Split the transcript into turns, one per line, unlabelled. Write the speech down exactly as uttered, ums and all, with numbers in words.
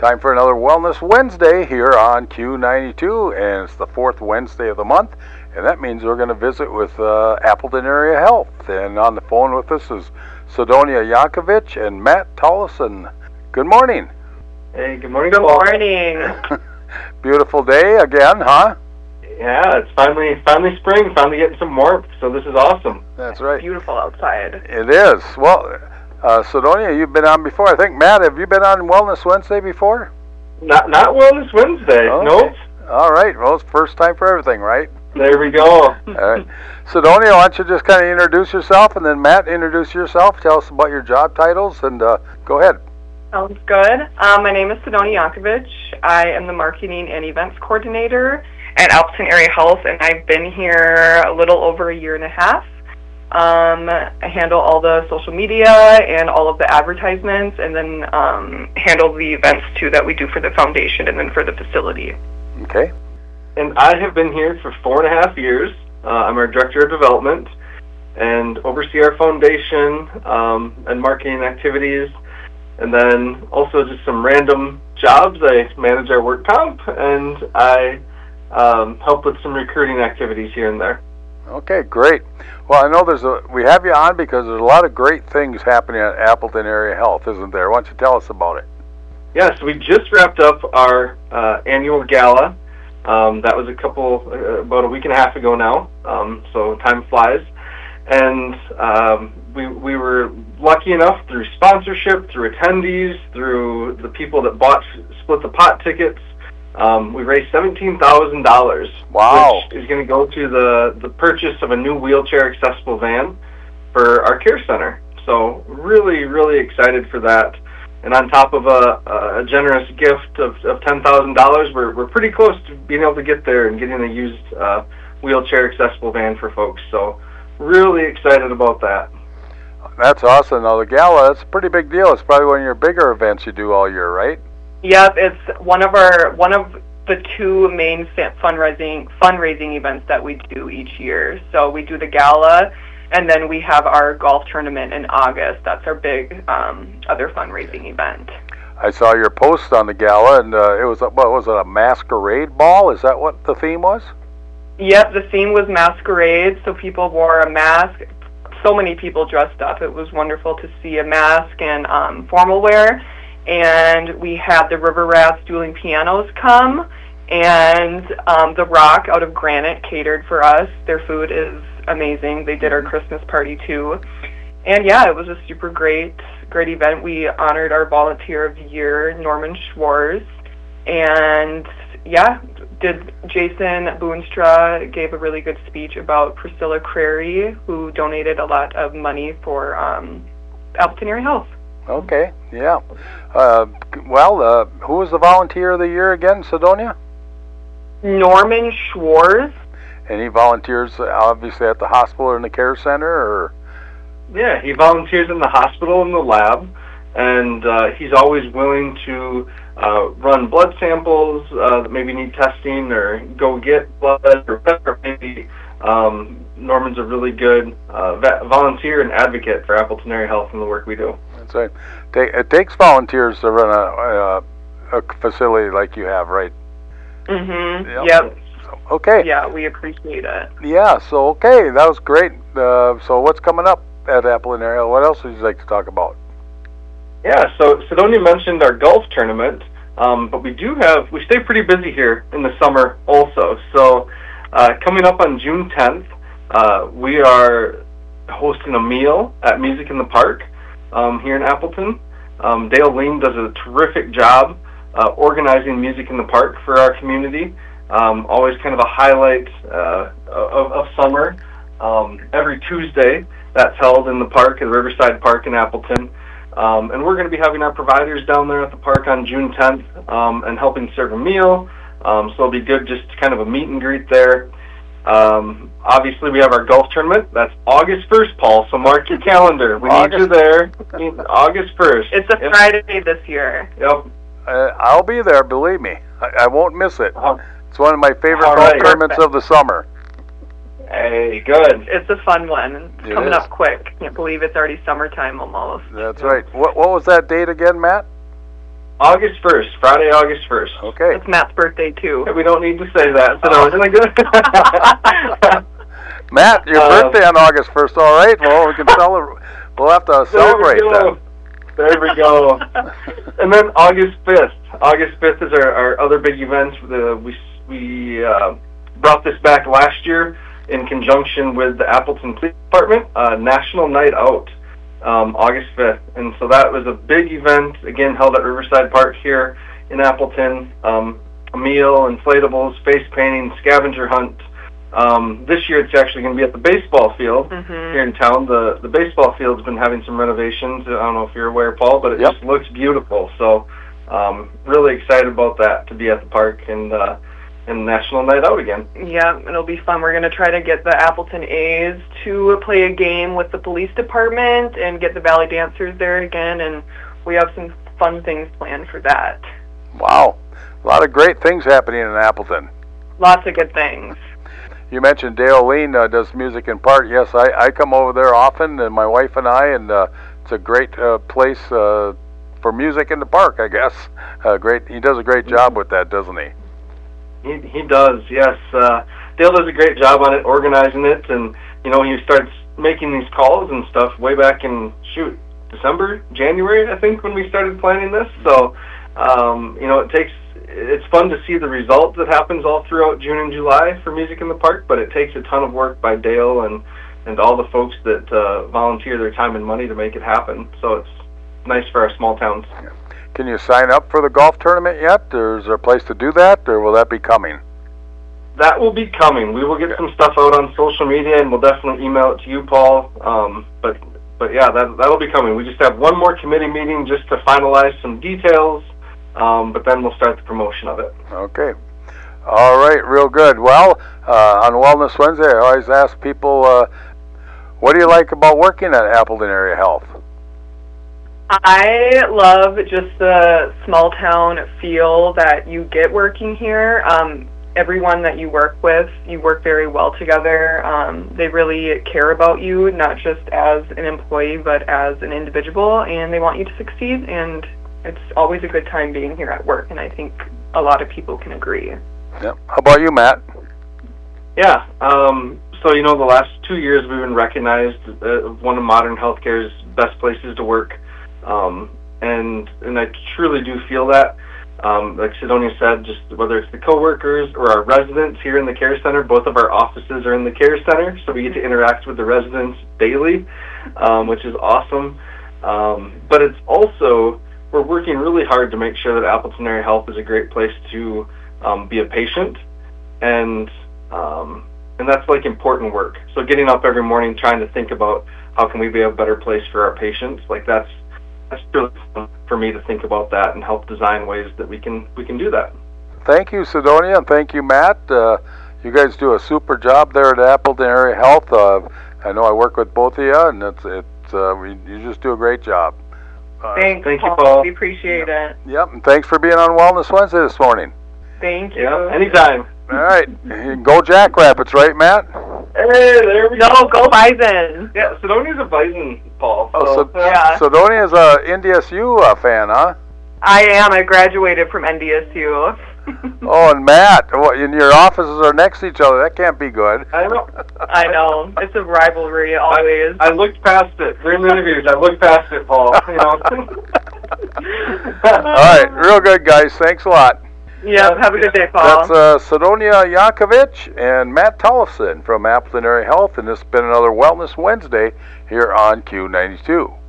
Time for another Wellness Wednesday here on Q ninety-two, and it's the fourth Wednesday of the month, and that means we're going to visit with uh, Appleton Area Health. And on the phone with us is Sidonia Yankovic and Matt Tollison. Good morning.
Hey, good morning.
Good morning.
Beautiful day again, huh?
Yeah, it's finally finally spring, finally getting some warmth, so this is awesome.
That's right.
Beautiful outside.
It is. Well, uh, Sidonia, you've been on before. I think, Matt, have you been on Wellness Wednesday before?
Not not Wellness Wednesday,
okay.
Nope.
All right. Well, it's first time for everything, right?
There we go.
All right. Sidonia, why don't you just kind of introduce yourself, and then Matt, introduce yourself. Tell us about your job titles, and uh, go ahead.
Sounds good. Um, my name is Sidonia Yankovic. I am the Marketing and Events Coordinator at Appleton Area Health, and I've been here a little over a year and a half. Um, I handle all the social media and all of the advertisements, and then um, handle the events, too, that we do for the foundation and then for the facility.
Okay.
And I have been here for four and a half years. Uh, I'm our Director of Development and oversee our foundation um, and marketing activities. And then also just some random jobs. I manage our work comp, and I um, help with some recruiting activities here and there.
Okay, great. Well, I know there's a we have you on because there's a lot of great things happening at Appleton Area Health, isn't there? Why don't you tell us about it?
Yes, we just wrapped up our uh, annual gala. Um, that was a couple, uh, about a week and a half ago now. Um, so time flies, and um, we we were lucky enough through sponsorship, through attendees, through the people that bought split the pot tickets. Um, we raised seventeen thousand dollars,
wow.
which is going to go to the, the purchase of a new wheelchair-accessible van for our care center. So really, really excited for that. And on top of a, a generous gift of, of ten thousand dollars, we're, we're pretty close to being able to get there and getting a used uh, wheelchair-accessible van for folks. So really excited about that.
That's awesome. Now, the gala, that's a pretty big deal. It's probably one of your bigger events you do all year, right?
Yep, it's one of our one of the two main fundraising fundraising events that we do each year. So we do the gala, and then we have our golf tournament in August. That's our big um, other fundraising event.
I saw your post on the gala, and uh, it was a, what was it, a masquerade ball? Is that what the theme was?
Yep, the theme was masquerade. So people wore a mask. So many people dressed up. It was wonderful to see a mask and um, formal wear. And we had the River Rats Dueling Pianos come, and um, The Rock out of Granite catered for us. Their food is amazing. They did our Christmas party too. And yeah, it was a super great, great event. We honored our Volunteer of the Year, Norman Schwartz. And yeah, did Jason Boonstra gave a really good speech about Priscilla Crary, who donated a lot of money for um, Appleton Area Health.
Okay, yeah. Uh, well, uh, who was the Volunteer of the Year again, Sidonia?
Norman Schwartz.
And he volunteers obviously at the hospital or in the care center, or?
Yeah, he volunteers in the hospital in the lab, and uh, he's always willing to uh, run blood samples uh, that maybe need testing, or go get blood, or whatever maybe. Um, Norman's a really good uh, vet, volunteer and advocate for Appleton Area Health and the work we do.
That's right. It takes volunteers to run a, a, a facility like you have, right?
Mm-hmm.
Yep.
Yep.
So, okay.
Yeah, we appreciate it.
Yeah, so okay, that was great. Uh, so what's coming up at Appleton Area? What else would you like to talk about?
Yeah, so Sidonia mentioned our golf tournament, um, but we do have, we stay pretty busy here in the summer also. So uh, coming up on June tenth, uh, we are hosting a meal at Music in the Park um, here in Appleton. Um, Dale Lean does a terrific job uh, organizing Music in the Park for our community. Um, always kind of a highlight uh, of, of summer. Um, every Tuesday, that's held in the park, at Riverside Park in Appleton. Um, and we're going to be having our providers down there at the park on June tenth um, and helping serve a meal. Um, so it'll be good, just kind of a meet and greet there. Um, obviously, we have our golf tournament. That's August first, Paul, so mark your calendar. We
August.
need you there. August first.
It's a
yep.
Friday this year.
Yep.
Uh, I'll be there, believe me. I, I won't miss it.
Uh,
It's one of my favorite
All
golf
right.
tournaments of the summer.
Hey, good.
It's a fun one. It's
It
coming
is.
up quick. Can't believe it's already summertime almost.
That's right. What what was that date again, Matt?
August first, Friday, August first.
Okay.
It's Matt's birthday, too.
We don't need to say that, so no, isn't it good?
Matt, your
Uh,
birthday on August first. All right. Well, we can celebrate. We'll have to celebrate
there we go.
that.
There we go. And then August fifth. August fifth is our, our other big event. The, we we uh, brought this back last year in conjunction with the Appleton Police Department, uh, National Night Out, um, August fifth. And so that was a big event, again, held at Riverside Park here in Appleton. Um, a meal, inflatables, face painting, scavenger hunt. Um, this year it's actually going to be at the baseball field
Mm-hmm.
here in town. The the baseball field's been having some renovations. I don't know if you're aware, Paul, but it
Yep.
just looks beautiful. So um, really excited about that, to be at the park and uh, and National Night Out again.
Yeah, it'll be fun. We're going to try to get the Appleton A's to play a game with the police department and get the Valley Dancers there again, and we have some fun things planned for that.
Wow. A lot of great things happening in Appleton.
Lots of good things.
You mentioned Dale Lean uh, does music in park. Yes, I, I come over there often, and my wife and I, and uh, it's a great uh, place uh, for music in the park, I guess. Uh, great. He does a great job with that, doesn't he?
He he does, yes. Uh, Dale does a great job on it, organizing it, and you know he starts making these calls and stuff way back in shoot December, January, I think, when we started planning this. So um, you know it takes. It's fun to see the result that happens all throughout June and July for Music in the Park, but it takes a ton of work by Dale and, and all the folks that uh, volunteer their time and money to make it happen. So it's nice for our small towns.
Yeah. Can you sign up for the golf tournament yet, or is there a place to do that, or will that be coming?
That will be coming. We will get some stuff out on social media, and we'll definitely email it to you, Paul. Um, but but yeah, that that'll be coming. We just have one more committee meeting just to finalize some details. Um, but then we'll start the promotion of it.
Okay. All right, real good. Well, uh, on Wellness Wednesday, I always ask people, uh, what do you like about working at Appleton Area Health?
I love just the small town feel that you get working here. Um, everyone that you work with, you work very well together. Um, they really care about you, not just as an employee, but as an individual, and they want you to succeed, and it's always a good time being here at work, and I think a lot of people can agree.
Yep. How about you, Matt?
Yeah. Um, so, you know, the last two years we've been recognized as one of modern healthcare's best places to work, um, and and I truly do feel that. Um, like Sidonia said, just whether it's the coworkers or our residents here in the care center, both of our offices are in the care center, so we get to interact with the residents daily, um, which is awesome. Um, but it's also, we're working really hard to make sure that Appleton Area Health is a great place to um, be a patient, and um, and that's like important work. So getting up every morning trying to think about how can we be a better place for our patients, like that's that's really fun for me to think about that and help design ways that we can we can do that.
Thank you, Sidonia, and thank you, Matt. Uh, you guys do a super job there at Appleton Area Health. Uh, I know I work with both of you, and it's it's uh, we, you just do a great job. Uh,
Thanks,
thank you,
Paul.
Paul.
We appreciate it.
Yep, and thanks for being on Wellness Wednesday this morning.
Thank you.
Yeah, anytime.
All right, go Jackrabbits, right, Matt?
Hey, there we
No,
go.
go Bison.
Yeah, Sidonia's a Bison, Paul.
Oh, so,
Yeah.
Sidonia's a N D S U uh, fan, huh?
I am. I graduated from N D S U.
Oh, and Matt, what, and your offices are next to each other. That can't be good.
I know.
I know. It's a rivalry always.
I, I looked past it during the interviews. I looked past it, Paul. You know.
All right, real good, guys. Thanks a lot.
Yep. Have a good day, Paul.
That's uh, Sidonia Yankovic and Matt Tollefson from Appleton Area Health, and this has been another Wellness Wednesday here on Q ninety-two.